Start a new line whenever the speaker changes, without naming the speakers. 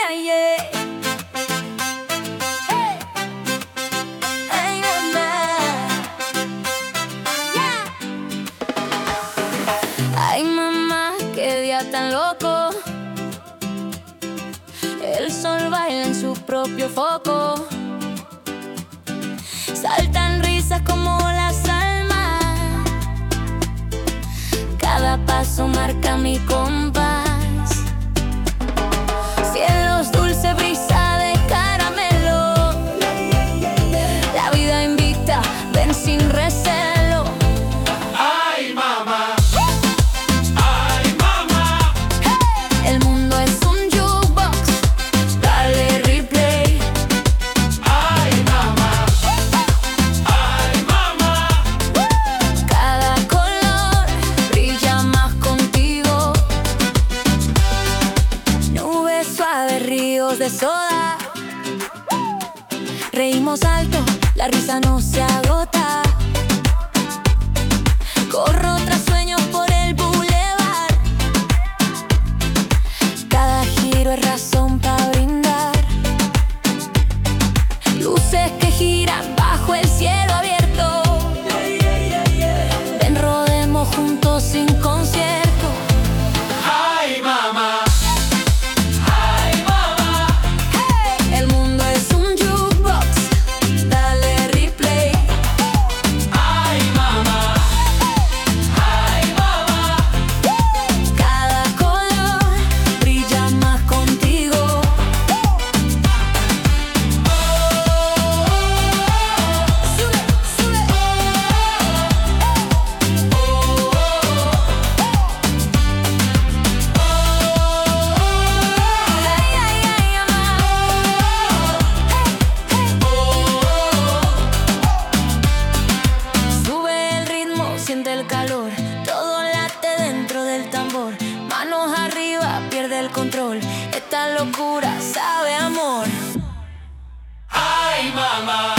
ay, ay. Hey. Ay, mamá. Yeah. Ay, mamá, qué día tan loco. El sol baila en su propio foco. Saltan risas como las almas. Cada paso marca mi compás. Cielos dulce, brisa de caramelo. La vida invita, ven sin recelo.
Ay, mamá. Ay, mamá.
Hey. El mundo es un jukebox, dale replay.
Ay, mamá. Ay, mamá.
Cada color brilla más contigo. Nubes suaves, ríos de soda. Reímos alto, la risa no se agota. Corro tras sueños por el bulevar. Cada giro es razón para brindar. Luces que giran bajo el cielo abierto. Ven, rodemos juntos sin concierto.
Ay, mamá. Ay, mamá.
Hey. El mundo es un jukebox, dale replay.
Ay, mamá. Ay, mamá.
Cada color brilla más contigo. Sube, sube. Ay, ay, ay, mamá. Sube el ritmo, siente el calor. Todo late dentro del tambor. Manos arriba, pierde el control. Esta locura sabe a amor.
Ay, mamá.